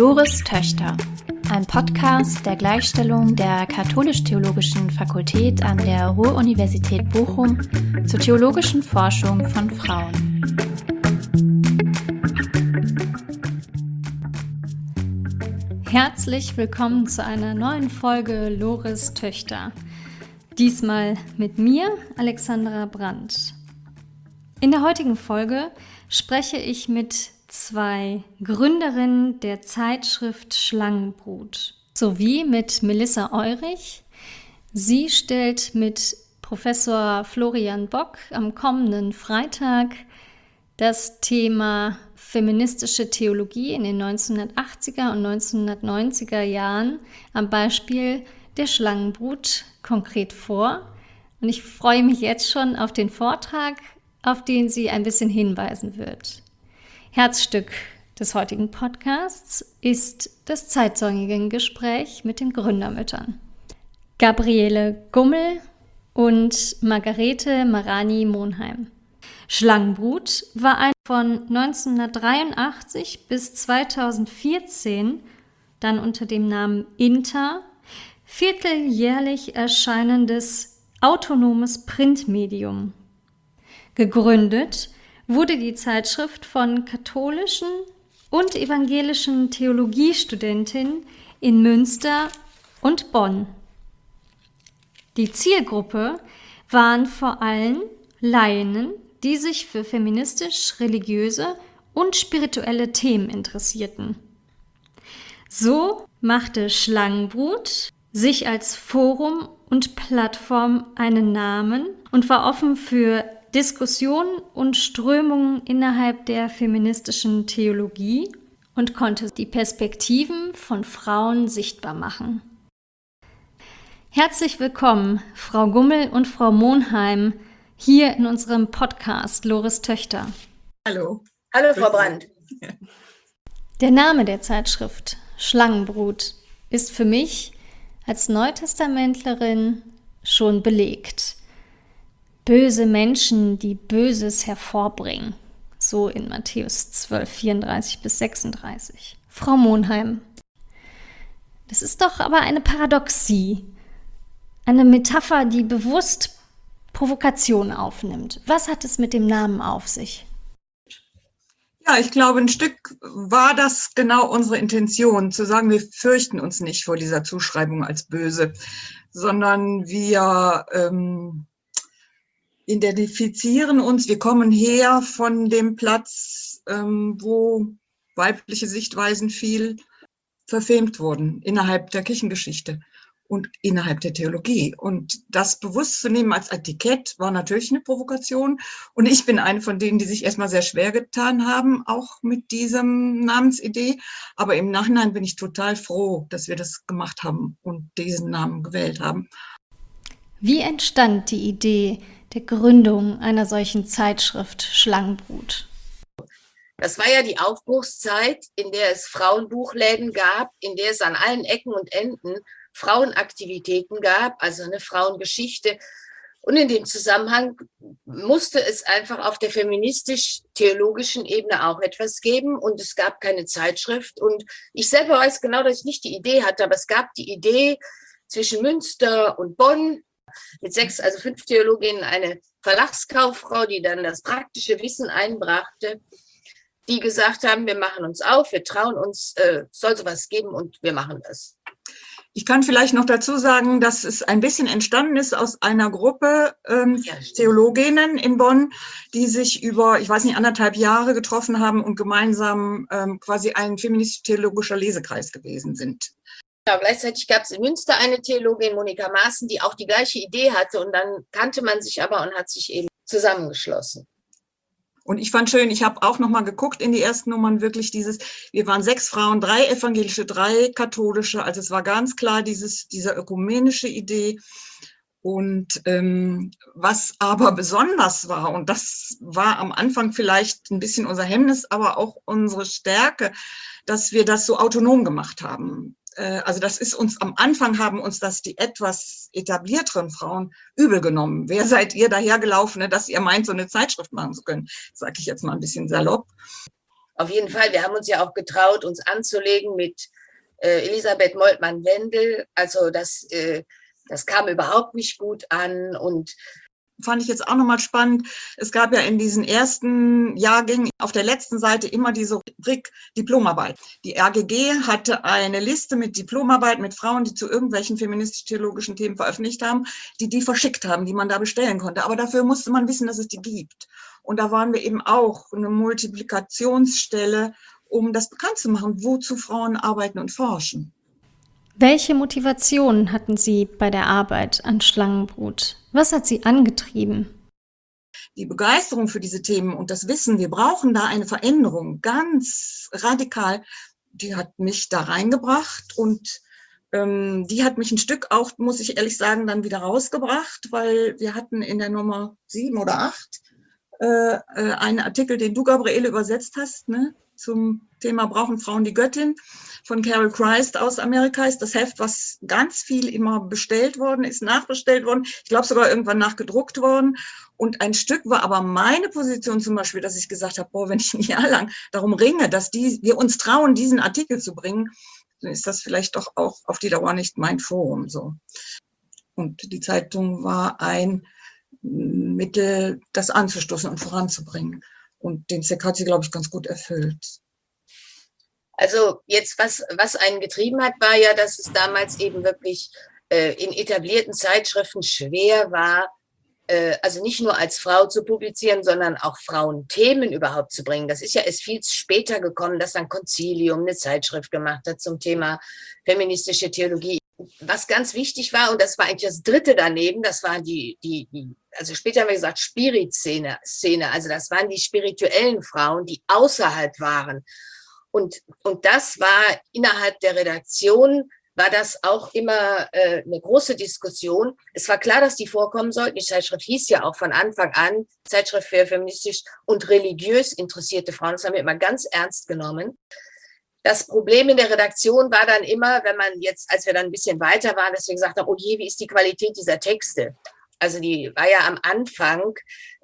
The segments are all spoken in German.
Lores Töchter, ein Podcast der Gleichstellung der Katholisch-Theologischen Fakultät an der Ruhr-Universität Bochum zur theologischen Forschung von Frauen. Herzlich willkommen zu einer neuen Folge Lores Töchter. Diesmal mit mir, Alexandra Brandt. In der heutigen Folge spreche ich mit zwei Gründerinnen der Zeitschrift Schlangenbrut sowie mit Melissa Eurich. Sie stellt mit Professor Florian Bock am kommenden Freitag das Thema feministische Theologie in den 1980er und 1990er Jahren am Beispiel der Schlangenbrut konkret vor. Und ich freue mich jetzt schon auf den Vortrag, auf den sie ein bisschen hinweisen wird. Herzstück des heutigen Podcasts ist das Zeitzeugengespräch mit den Gründermüttern. Gabriele Gummel und Margarete Marani-Monheim. Schlangenbrut war ein von 1983 bis 2014, dann unter dem Namen Inter, vierteljährlich erscheinendes autonomes Printmedium. Gegründet wurde die Zeitschrift von katholischen und evangelischen Theologiestudentinnen in Münster und Bonn. Die Zielgruppe waren vor allem Laien, die sich für feministisch-religiöse und spirituelle Themen interessierten. So machte Schlangenbrut sich als Forum und Plattform einen Namen und war offen für Diskussionen und Strömungen innerhalb der feministischen Theologie und konnte die Perspektiven von Frauen sichtbar machen. Herzlich willkommen, Frau Gummel und Frau Monheim, hier in unserem Podcast Lores Töchter. Hallo. Hallo, Frau Brandt. Der Name der Zeitschrift, Schlangenbrut, ist für mich als Neutestamentlerin schon belegt. Böse Menschen, die Böses hervorbringen. So in Matthäus 12, 34 bis 36. Frau Monheim, das ist doch aber eine Paradoxie. Eine Metapher, die bewusst Provokation aufnimmt. Was hat es mit dem Namen auf sich? Ja, ich glaube, ein Stück war das genau unsere Intention, zu sagen, wir fürchten uns nicht vor dieser Zuschreibung als böse, sondern wir identifizieren uns, wir kommen her von dem Platz, wo weibliche Sichtweisen viel verfemt wurden innerhalb der Kirchengeschichte und innerhalb der Theologie. Und das bewusst zu nehmen als Etikett war natürlich eine Provokation. Und ich bin eine von denen, die sich erstmal sehr schwer getan haben, auch mit diesem Namensidee. Aber im Nachhinein bin ich total froh, dass wir das gemacht haben und diesen Namen gewählt haben. Wie entstand die Idee der Gründung einer solchen Zeitschrift Schlangenbrut? Das war ja die Aufbruchszeit, in der es Frauenbuchläden gab, in der es an allen Ecken und Enden Frauenaktivitäten gab, also eine Frauengeschichte. Und in dem Zusammenhang musste es einfach auf der feministisch-theologischen Ebene auch etwas geben. Und es gab keine Zeitschrift. Und ich selber weiß genau, dass ich nicht die Idee hatte, aber es gab die Idee zwischen Münster und Bonn, mit 5 Theologinnen, eine Verlagskauffrau, die dann das praktische Wissen einbrachte, die gesagt haben, wir machen uns auf, wir trauen uns, soll sowas geben und wir machen das. Ich kann vielleicht noch dazu sagen, dass es ein bisschen entstanden ist aus einer Gruppe Theologinnen in Bonn, die sich über, 1,5 Jahre getroffen haben und gemeinsam quasi ein feministisch-theologischer Lesekreis gewesen sind. Ja, gleichzeitig gab es in Münster eine Theologin, Monika Maaßen, die auch die gleiche Idee hatte. Und dann kannte man sich aber und hat sich eben zusammengeschlossen. Und ich fand schön, ich habe auch noch mal geguckt in die ersten Nummern, wirklich wir waren 6 Frauen, 3 evangelische, 3 katholische. Also es war ganz klar diese ökumenische Idee. Und was aber besonders war, und das war am Anfang vielleicht ein bisschen unser Hemmnis, aber auch unsere Stärke, dass wir das so autonom gemacht haben. Also das ist uns am Anfang, haben uns das die etwas etablierteren Frauen übel genommen. Wer seid ihr dahergelaufene, dass ihr meint, so eine Zeitschrift machen zu können? Sage ich jetzt mal ein bisschen salopp. Auf jeden Fall, wir haben uns ja auch getraut, uns anzulegen mit Elisabeth Moltmann-Wendel. Also das kam überhaupt nicht gut an und fand ich jetzt auch nochmal spannend. Es gab ja in diesen ersten Jahrgängen auf der letzten Seite immer diese Rubrik Diplomarbeit. Die RGG hatte eine Liste mit Diplomarbeit mit Frauen, die zu irgendwelchen feministisch-theologischen Themen veröffentlicht haben, die verschickt haben, die man da bestellen konnte. Aber dafür musste man wissen, dass es die gibt. Und da waren wir eben auch eine Multiplikationsstelle, um das bekannt zu machen, wozu Frauen arbeiten und forschen. Welche Motivationen hatten Sie bei der Arbeit an Schlangenbrut? Was hat Sie angetrieben? Die Begeisterung für diese Themen und das Wissen, wir brauchen da eine Veränderung, ganz radikal, die hat mich da reingebracht und die hat mich ein Stück auch, muss ich ehrlich sagen, dann wieder rausgebracht, weil wir hatten in der Nummer 7 oder 8 einen Artikel, den du, Gabriele, übersetzt hast, ne, zum Thema Brauchen Frauen die Göttin von Carol Christ aus Amerika. Ist das Heft, was ganz viel immer bestellt worden ist, nachbestellt worden. Ich glaube sogar irgendwann nachgedruckt worden. Und ein Stück war aber meine Position zum Beispiel, dass ich gesagt habe, boah, wenn ich ein Jahr lang darum ringe, dass wir uns trauen, diesen Artikel zu bringen, dann ist das vielleicht doch auch auf die Dauer nicht mein Forum. So. Und die Zeitung war ein Mittel, das anzustoßen und voranzubringen. Und den Zweck hat sie, glaube ich, ganz gut erfüllt. Also jetzt, was einen getrieben hat, war ja, dass es damals eben wirklich in etablierten Zeitschriften schwer war, also nicht nur als Frau zu publizieren, sondern auch Frauenthemen überhaupt zu bringen. Das ist ja erst viel später gekommen, dass dann Concilium eine Zeitschrift gemacht hat zum Thema feministische Theologie. Was ganz wichtig war, und das war eigentlich das Dritte daneben, das war also später haben wir gesagt, Spirit-Szene, also das waren die spirituellen Frauen, die außerhalb waren. Und das war innerhalb der Redaktion, war das auch immer eine große Diskussion. Es war klar, dass die vorkommen sollten. Die Zeitschrift hieß ja auch von Anfang an Zeitschrift für feministisch und religiös interessierte Frauen. Das haben wir immer ganz ernst genommen. Das Problem in der Redaktion war dann immer, wenn man jetzt, als wir dann ein bisschen weiter waren, dass wir gesagt haben, oh je, wie ist die Qualität dieser Texte? Also die war ja am Anfang,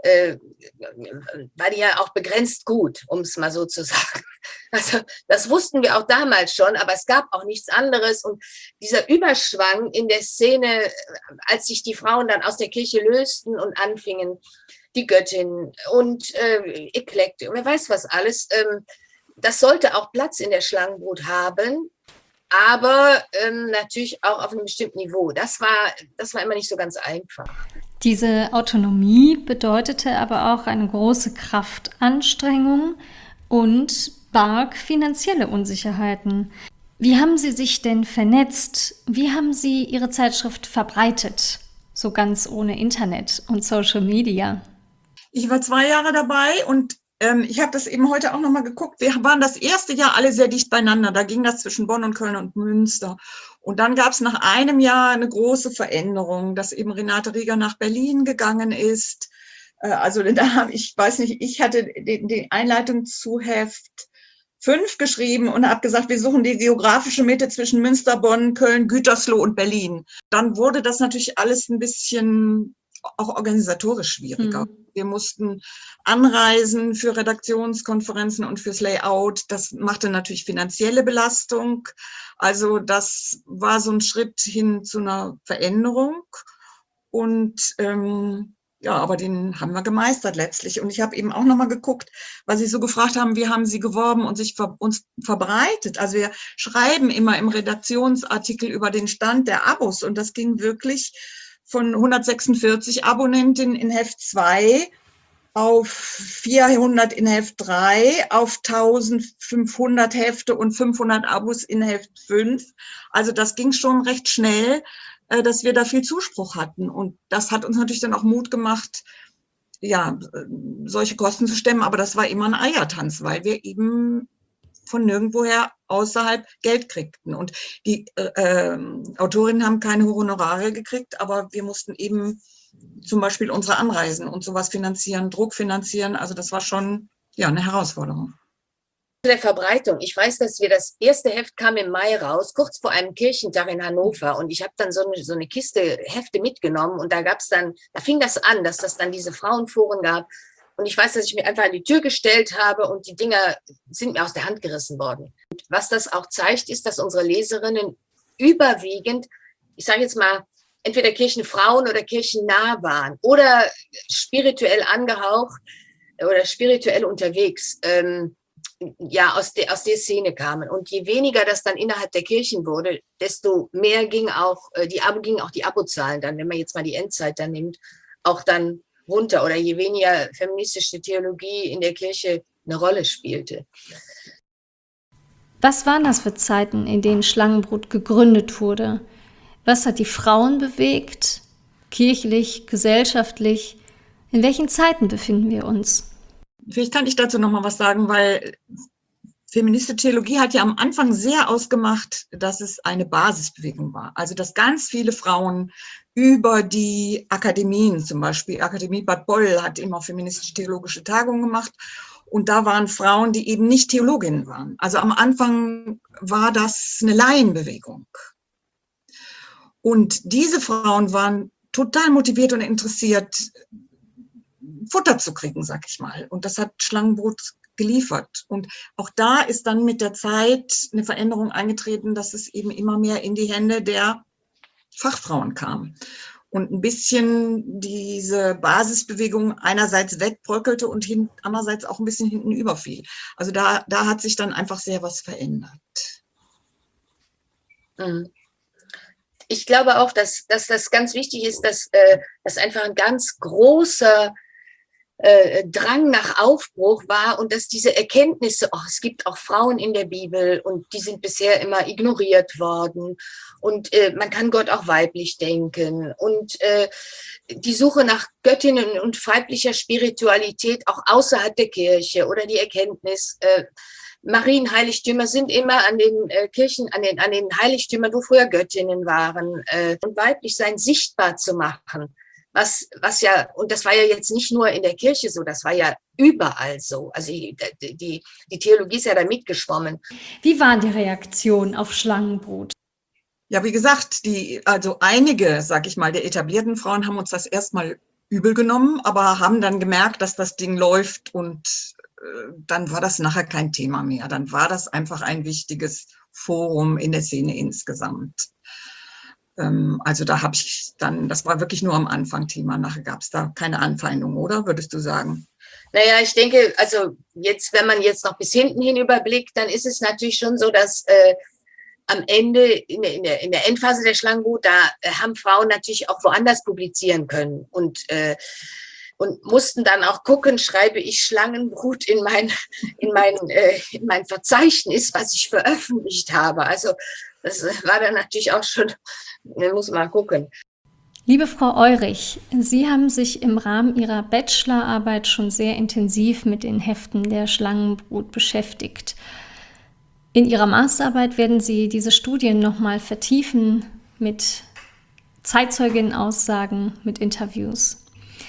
war die ja auch begrenzt gut, um es mal so zu sagen. Also das wussten wir auch damals schon, aber es gab auch nichts anderes. Und dieser Überschwang in der Szene, als sich die Frauen dann aus der Kirche lösten und anfingen, die Göttin und Eklektik, wer weiß was alles, das sollte auch Platz in der Schlangenbrut haben, aber natürlich auch auf einem bestimmten Niveau. Das war immer nicht so ganz einfach. Diese Autonomie bedeutete aber auch eine große Kraftanstrengung und barg finanzielle Unsicherheiten. Wie haben Sie sich denn vernetzt? Wie haben Sie Ihre Zeitschrift verbreitet? So ganz ohne Internet und Social Media. Ich war 2 Jahre dabei und ich habe das eben heute auch nochmal geguckt. Wir waren das erste Jahr alle sehr dicht beieinander. Da ging das zwischen Bonn und Köln und Münster. Und dann gab es nach einem Jahr eine große Veränderung, dass eben Renate Rieger nach Berlin gegangen ist. Also da ich weiß nicht, ich hatte die Einleitung zu Heft 5 geschrieben und habe gesagt, wir suchen die geografische Mitte zwischen Münster, Bonn, Köln, Gütersloh und Berlin. Dann wurde das natürlich alles ein bisschen auch organisatorisch schwieriger. Wir mussten anreisen für Redaktionskonferenzen und fürs Layout. Das machte natürlich finanzielle Belastung. Also das war so ein Schritt hin zu einer Veränderung. Und ja, aber den haben wir gemeistert letztlich. Und ich habe eben auch nochmal geguckt, weil Sie so gefragt haben, wie haben Sie geworben und uns verbreitet. Also wir schreiben immer im Redaktionsartikel über den Stand der Abos. Und das ging wirklich von 146 Abonnentinnen in Heft 2 auf 400 in Heft 3, auf 1500 Hefte und 500 Abos in Heft 5. Also das ging schon recht schnell, dass wir da viel Zuspruch hatten. Und das hat uns natürlich dann auch Mut gemacht, ja, solche Kosten zu stemmen. Aber das war immer ein Eiertanz, weil wir eben von nirgendwoher außerhalb Geld kriegten. Und die Autorinnen haben keine Honorare gekriegt, aber wir mussten eben zum Beispiel unsere Anreisen und sowas finanzieren, Druck finanzieren. Also das war schon ja eine Herausforderung. Der Verbreitung. Ich weiß, dass das erste Heft kam im Mai raus, kurz vor einem Kirchentag in Hannover. Und ich habe dann so eine Kiste Hefte mitgenommen. Und da fing das an, dass das dann diese Frauenforen gab. Und ich weiß, dass ich mir einfach an die Tür gestellt habe und die Dinger sind mir aus der Hand gerissen worden. Und was das auch zeigt, ist, dass unsere Leserinnen überwiegend, ich sage jetzt mal, entweder Kirchenfrauen oder kirchennah waren oder spirituell angehaucht oder spirituell unterwegs, aus der Szene kamen. Und je weniger das dann innerhalb der Kirchen wurde, desto mehr gingen auch die Abozahlen dann, wenn man jetzt mal die Endzeit dann nimmt, auch dann runter. Oder je weniger feministische Theologie in der Kirche eine Rolle spielte. Was waren das für Zeiten, in denen Schlangenbrut gegründet wurde? Was hat die Frauen bewegt? Kirchlich, gesellschaftlich? In welchen Zeiten befinden wir uns? Vielleicht kann ich dazu noch mal was sagen, weil feministische Theologie hat ja am Anfang sehr ausgemacht, dass es eine Basisbewegung war. Also dass ganz viele Frauen über die Akademien, zum Beispiel Akademie Bad Boll hat immer feministisch-theologische Tagungen gemacht. Und da waren Frauen, die eben nicht Theologinnen waren. Also am Anfang war das eine Laienbewegung. Und diese Frauen waren total motiviert und interessiert, Futter zu kriegen, sag ich mal. Und das hat Schlangenbrut geliefert. Und auch da ist dann mit der Zeit eine Veränderung eingetreten, dass es eben immer mehr in die Hände der Fachfrauen kam. Und ein bisschen diese Basisbewegung einerseits wegbröckelte und andererseits auch ein bisschen hinten überfiel. Also da hat sich dann einfach sehr was verändert. Ich glaube auch, dass das ganz wichtig ist, dass einfach ein ganz großer Drang nach Aufbruch war und dass diese Erkenntnisse, es gibt auch Frauen in der Bibel und die sind bisher immer ignoriert worden und man kann Gott auch weiblich denken und die Suche nach Göttinnen und weiblicher Spiritualität auch außerhalb der Kirche oder die Erkenntnis, Marienheiligtümer sind immer an den Kirchen, an den Heiligtümern, wo früher Göttinnen waren, und weiblich sein sichtbar zu machen. Was ja, und das war ja jetzt nicht nur in der Kirche so, das war ja überall so. Also die Theologie ist ja da mitgeschwommen. Wie waren die Reaktionen auf Schlangenbrut? Ja, wie gesagt, also einige, sag ich mal, der etablierten Frauen haben uns das erstmal übel genommen, aber haben dann gemerkt, dass das Ding läuft und dann war das nachher kein Thema mehr. Dann war das einfach ein wichtiges Forum in der Szene insgesamt. Also da habe ich dann, das war wirklich nur am Anfang Thema, nachher gab es da keine Anfeindung, oder? Würdest du sagen? Naja, ich denke, also jetzt, wenn man jetzt noch bis hinten hin überblickt, dann ist es natürlich schon so, dass am Ende, in der Endphase der Schlangenbrut, da haben Frauen natürlich auch woanders publizieren können und mussten dann auch gucken, schreibe ich Schlangenbrut in mein Verzeichnis, was ich veröffentlicht habe. Also das war dann natürlich auch schon, muss man gucken. Liebe Frau Eurich, Sie haben sich im Rahmen Ihrer Bachelorarbeit schon sehr intensiv mit den Heften der Schlangenbrut beschäftigt. In Ihrer Masterarbeit werden Sie diese Studien nochmal vertiefen mit Zeitzeuginnenaussagen, mit Interviews.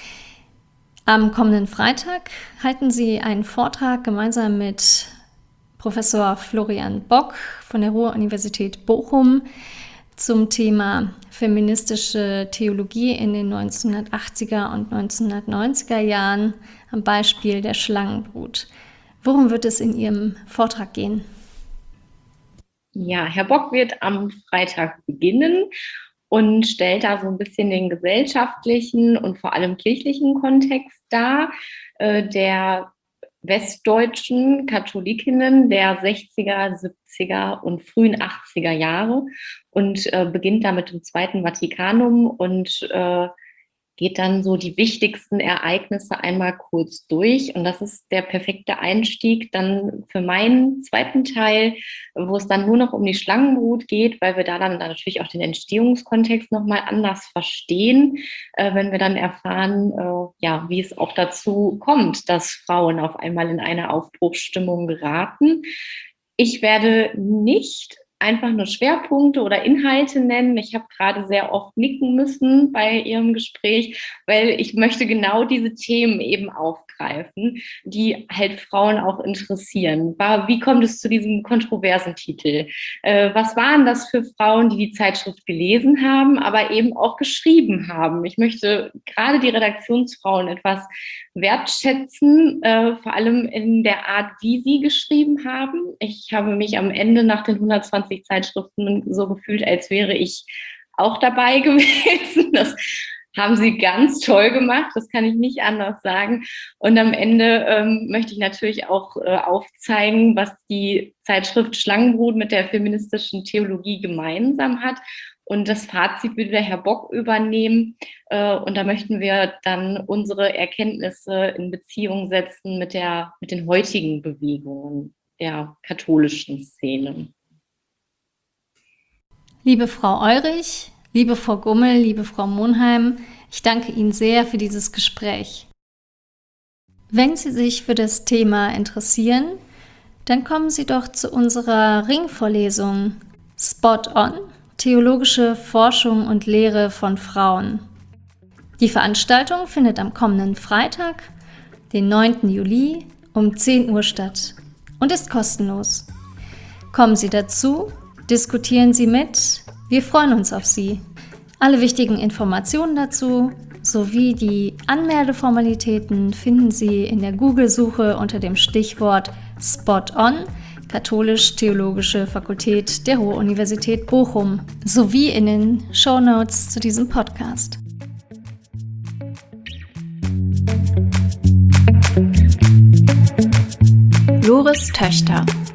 Am kommenden Freitag halten Sie einen Vortrag gemeinsam mit Professor Florian Bock von der Ruhr-Universität Bochum zum Thema feministische Theologie in den 1980er und 1990er Jahren am Beispiel der Schlangenbrut. Worum wird es in Ihrem Vortrag gehen? Ja, Herr Bock wird am Freitag beginnen und stellt da so ein bisschen den gesellschaftlichen und vor allem kirchlichen Kontext dar, der westdeutschen Katholikinnen der 60er, 70er und frühen 80er Jahre und beginnt da mit dem Zweiten Vatikanum und geht dann so die wichtigsten Ereignisse einmal kurz durch. Und das ist der perfekte Einstieg dann für meinen zweiten Teil, wo es dann nur noch um die Schlangenbrut geht, weil wir da dann natürlich auch den Entstehungskontext nochmal anders verstehen, wenn wir dann erfahren, wie es auch dazu kommt, dass Frauen auf einmal in eine Aufbruchsstimmung geraten. Ich werde nicht einfach nur Schwerpunkte oder Inhalte nennen. Ich habe gerade sehr oft nicken müssen bei Ihrem Gespräch, weil ich möchte genau diese Themen eben aufgreifen, die halt Frauen auch interessieren. Wie kommt es zu diesem kontroversen Titel? Was waren das für Frauen, die die Zeitschrift gelesen haben, aber eben auch geschrieben haben? Ich möchte gerade die Redaktionsfrauen etwas wertschätzen, vor allem in der Art, wie sie geschrieben haben. Ich habe mich am Ende nach den 120 Zeitschriften so gefühlt, als wäre ich auch dabei gewesen. Das haben sie ganz toll gemacht, das kann ich nicht anders sagen. Und am Ende möchte ich natürlich auch aufzeigen, was die Zeitschrift Schlangenbrut mit der feministischen Theologie gemeinsam hat. Und das Fazit würde der Herr Bock übernehmen. Und da möchten wir dann unsere Erkenntnisse in Beziehung setzen mit den heutigen Bewegungen der katholischen Szene. Liebe Frau Eurich, liebe Frau Gummel, liebe Frau Monheim, ich danke Ihnen sehr für dieses Gespräch. Wenn Sie sich für das Thema interessieren, dann kommen Sie doch zu unserer Ringvorlesung Spot On, theologische Forschung und Lehre von Frauen. Die Veranstaltung findet am kommenden Freitag, den 9. Juli um 10 Uhr statt und ist kostenlos. Kommen Sie dazu, diskutieren Sie mit, wir freuen uns auf Sie. Alle wichtigen Informationen dazu sowie die Anmeldeformalitäten finden Sie in der Google-Suche unter dem Stichwort Spot On, Katholisch-Theologische Fakultät der Ruhr-Universität Bochum, sowie in den Shownotes zu diesem Podcast. Lores Töchter.